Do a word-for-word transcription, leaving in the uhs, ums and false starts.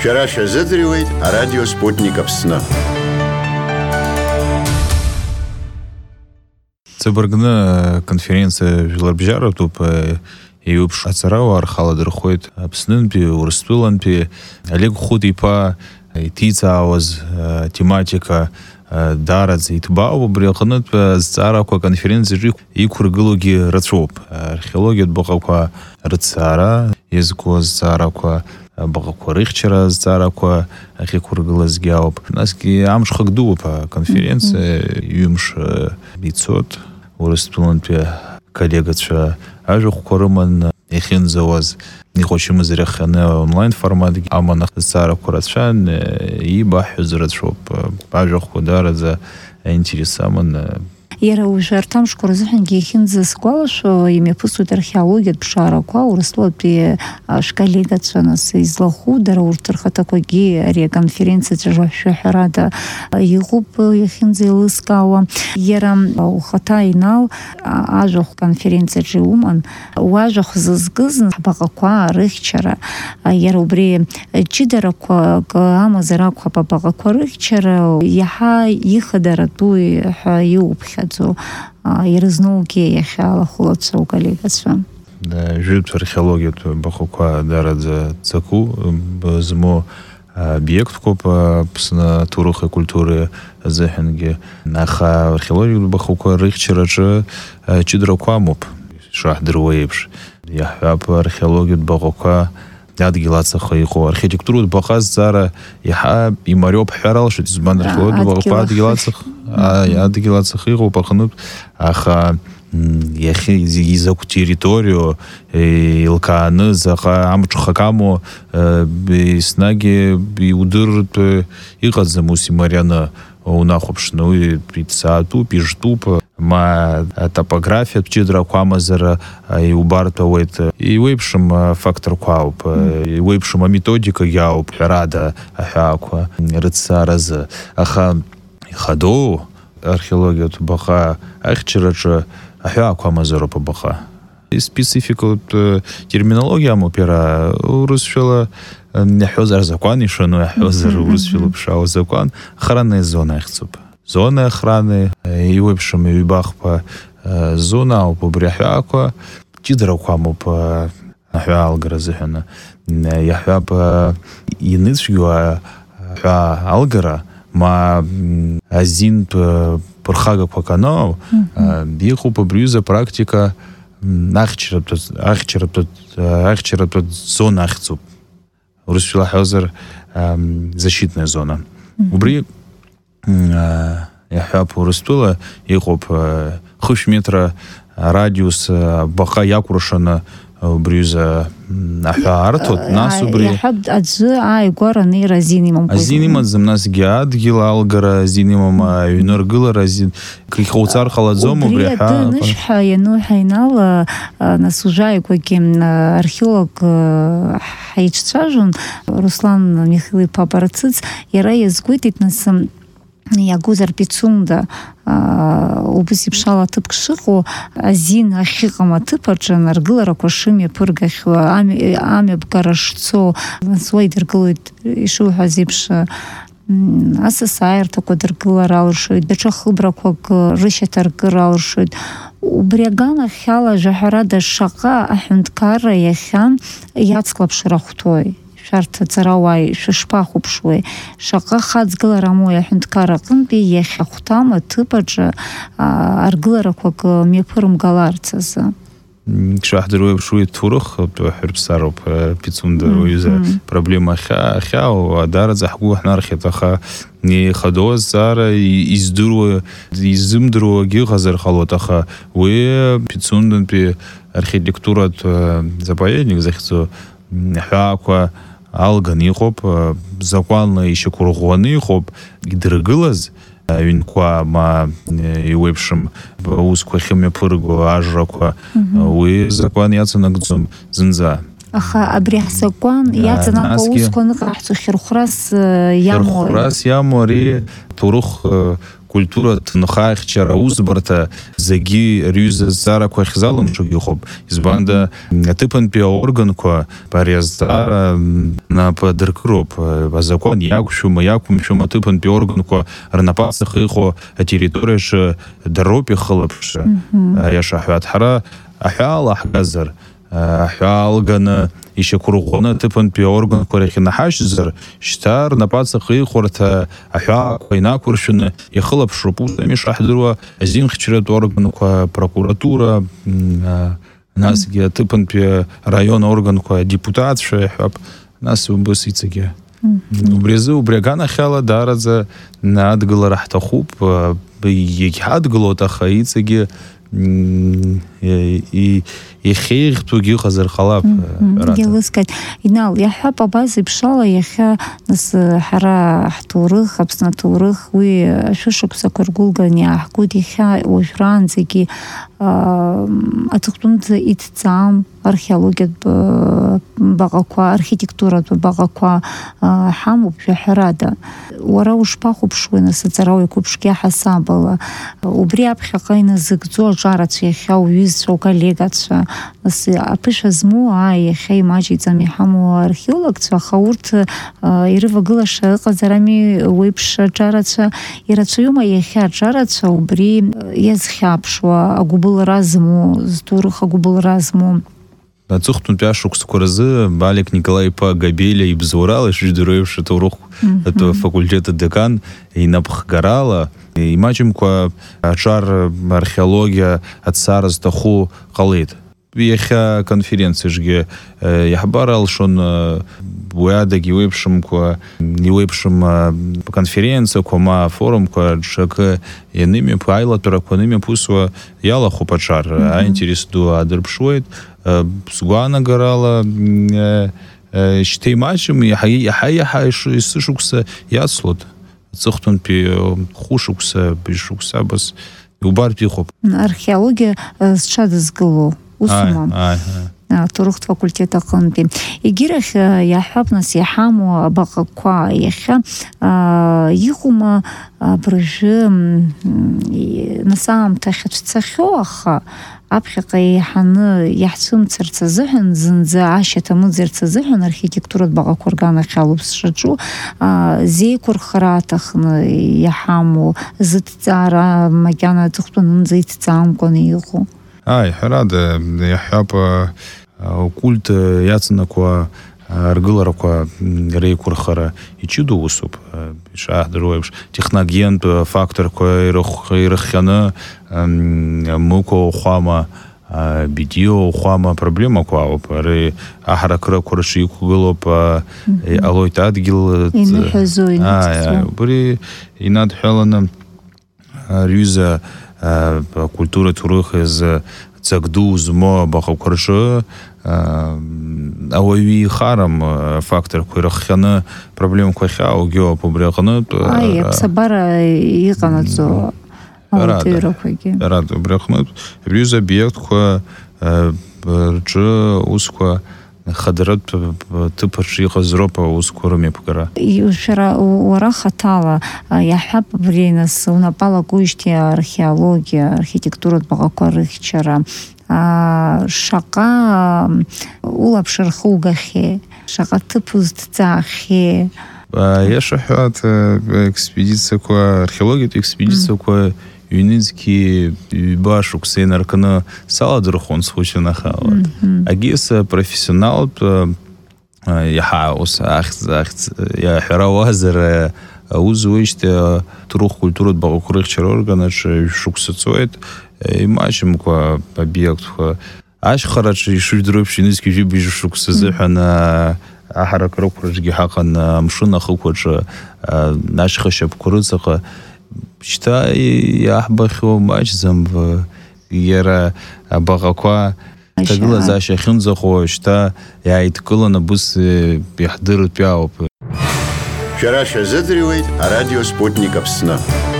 Шәара шәазыӡырҩуеит арадио Спутник Аԥсны. Ҵабыргны конференция Жәларбжьаратәуп, еиуеиԥш ацарауаа рхала дырхоит Аԥснынтәи, Урыстәылантәи. Олег Хәыт-иԥа иҭиҵаауаз тематика даараӡа иҭбаау, убри аҟнытә зҵаарақәа конференциаҿы иқәыргылогьы рацәоуп. Археологиатә баҟақәа рыҭҵаара иазку азҵаарақәа, баҟақәа рыхьчара азҵаарақәа ахьиқәыргылазгьы ауп. Насгьы амшхак дууп аконференциа, ҩымш ицот. Урыстәылантәи коллегацәа ажәахәқәа рыман иахьынӡауаз, иҟәашьымыз ирахьаны онлайн формат аман азҵаарақәа рацәан, ибаҳҳәоз рацәоуп. Ажәахәқәа даараӡа аинтерес аман. Иара ужәы арҭамшқәа рзыҳәангьы иахьынӡасгәалашәо имҩаԥысуеит археологиатә ԥшаарақәа, Урыстәылатәи школлегацәа нас излаху, дара урҭ рхаҭақәагьы ари аконференциаҿы шәаҳәарада иҟоуп иахьынӡеилыскаауа. Иара ухаҭа Инал ажәахә конференциаҿы иуман, уажәахә зызкыз ҳбаҟақәа рыхьчара. Иара убри ҷыдарақәак амазар акәхап абаҟақәа рыхьчара, иаҳа ихадаратәу ҳәа иуԥхьаӡо. Ирызнаугьы иахьалахәлацәа уколлегацәа. Жәытә археологиатә баҟақәа даараӡа ҵаку змоу обиектқәоуп Аԥсны аҭоурыхи акультуреи азыҳәангьы. Аха археологиатә баҟақәа рыхьчараҿы ҷыдарақәа амоуп, ишаҳдыруа еиԥш. Иаҳҳәап, археологиатә баҟақәа адгьыл ацаха иҟоу. Архитектуратә баҟа зҵаара иаҳа имариоуп ҳҳәар алшоит, избан археологиатә баҟақәа адгьыл ацаха адгьыл ацаха иҟоуп аҟнытә, аха изакә территориу илкааны заҟа амҽхак амоу еснагь иудыртә иҟаӡам ус имарианы унахәаԥшны. Уи иҭҵаатәуп, ижтәуп, ма атопографиатә ҷыдарақәа амазар иубартә ауеит. Иуеиԥшым афакторқәа ауп, иуеиԥшым аметодикагьы ауп ҳәарада аҳәаақәа рыҭҵааразы. Аха ихадоу археологиатә баҟа ахьчараҿы аҳәаақәа амазароуп абаҟа. Спецификатә терминологиа амоуп иара. Урысшәала иаҳҳәозар азакәан ишану, иаҳҳәозар урысшәала ԥшаау азакәан охранная зона ахьӡуп. Зона охраны иуеиԥшым ҩба-хԥа зона ауп. Убри аҳәаақәа ҷыдарақәа амоуп аҳәаа алгара азыҳәаны. Иаҳҳәап, ианыцәгьоу аҳәаа алгара, ма азинтә ԥырхагақәак аноу, иҟоуп абриҩыза практика ахьчаратәы зона ахьӡуп. Урысшәала ҳәозар защитная зона. Убри иаҳҳәап, Урыстәыла иҟоуп хышә метра радиус баҟа иакәыршаны убриҩыза аҳәаа арҭоит. Нас убри иаҳҳәап, аӡәы ааигәара анеира азин имам. Азин имаӡам, насгьы адгьыл алгара азин имам, аҩны аргылара азин ихоуцар ҟалаӡом. Убри аҳәаа анышәҳәа иану ҳаинал, нас ужааигәагьы археолог ҳаицәцәажәон, Руслан Михаил-иԥа Барцыц, иара иазгәеиҭеит, нас иагозар Пицунда убас еиԥш ала аҭыԥк шыҟоу, азин ахьыҟам аҭыԥаҿы аргыларақәа шымҩаԥыргахьоу, амҩаԥгара шцо, нас уа идыргылоит ишуҳәаз еиԥш асасааирҭақәа дыргылар алшоит, даҽа хыбрақәак рышьаҭаркыра алшоит. Убри аганахь ала жәаҳәарада шаҟа аҳәынҭқарра иахьа иацклаԥшыр ахәҭои? Шәарҭ аҵарауааи шәышԥахәаԥшуеи? Шаҟа хаҵгылара амоуи аҳәынҭқарра аҟынтәи иахьахәҭам аҭыԥаҿы аргыларақәак мҩаԥырымгаларц азы? Шаҳдыруа еиԥш уи ҭоурых ҳәырԥсароуп Пицунда уаҩыза проблема ахьаау, даараӡа ҳгәы ҳнархьит. Аха ихадоу азҵаара изымдыруагьы ыҟазар ҟалоит. Аха уи Пицундантәи архитектуратә заповедник захьӡу аҳәаақәа алган иҟоуп, закәанла ишьақәырӷәӷәаны иҟоуп, идыргылаз аҩнқәа, ма иуеиԥшым аусқәа ахьымҩаԥырго ажрақәа, уи закәан иаҵанакӡом зынӡа. Аха абри ҳзакәан иаҵанакуа аусқәа аныҟаҳҵо хьырхәрас иамоу? Хьырхәрас иамоу ари ҭоурых культура тнхаихчара узбарта заги рюза зараква хизалом шугихоп избанда типанпи органква парязара на подеркроп закон якшума якум шума типанпи органква рнапасах ихо территория ш дропи хлопш я шахват хара ахал ахгазар ахал гана еще кургона типан пи орган корехина хашзер штар на пацах и хорта ахя койна куршуна и хлоп шрупута миш ахдруа азин хчрет орган ко прокуратура нас ге типан пи район орган ко депутат шехап нас убысицеге убрезы убрягана хала дараза надгла рахтахуб бигхад глота хаицеге и и хейр туги хазар халап гелыскать инал я хапа базы пшала я ха нас хара хтурых абснатурых уи шушук сакургулга не ахкуди ха ушранзики атуктунт итцам археология багаква архитектура багаква хаму бхарада уара ушпаху бшуина сацарау купшке хасабала убри абхакайна зыгзо жараця ха уизо коллегаця нас апиша зму ай хей маҗицами хаму археологця хаурт ирвагылаша казарами уипш жараця ирацуюма яха жараця убри язхапшва агубыл разму здурха губыл разму на цухтун пяшук скоразы Балик Николай по Габеля и Бзурал, и шидуровший турух этого факультета декан, и напхгарала, и мачем ко чар археология от сараз таху халит. Веха конференции жге яхбарал шон буяда гивепшим ко гивепшим конференция кома форум ко шак иными пайла туракоными пусва яла хупачар, а интересу адерпшует Сугана горала, штей мачем, и хай хай хай шукса яслот. Цохтун пи хушукса, пишукса бас убар пихоп. Археология с чадызгылу усумам. Турухт факультета қанпи. Игирах яхапнас яхаму бақаква яха ихума брыжы насам тахчцахоха апхиқи ханы яхсум церцазыхн зынза ашета мудзерцазыхн архитектура багакургана халупс шачу зейкур хратахны яхаму зытцара магана тухтун зыйтцам кониху. Ай, харада яхапа культ яцнаква аргылараква рейкурхара и чуду усуп шах дроевш техноген фактор кой роххана муко хама бидио хама проблема ква пари ахракра курши куглоп алойта адгил ай бри инад хелана рюза культура турых из цагду змо бахакуршо ауи харам фактор курахана проблем кохау гео побрехана ай абсабара иганацо аутирокоги рад брехмат рюз объект ко рчо уско хадрат типачи хазропа ускорами погара и вчера ура хатала я хап бринас унапала куишти археология архитектура багакарых вчера шака улапшерхугахе шака типуздцахе я шахат экспедиция ко археология экспедиция ко Юницкий башук сейнаркана саладрухон случайно хала. Агис профессионал я хаус ахзахт я херавазер узвичте трух культуру багакурых чароргана шуксацоет и мачем ко объект аш харач шудропш юницкий жибиш шуксазахана ахарак рокржги хакан мшуна хукоч наш хашаб курыцаха Считай, я баху мачзам в ера багаква тагла за шахун захо считай я иткула на бус яхдырут пяоп. Вчера шазадривает радио «Спутник Апсна».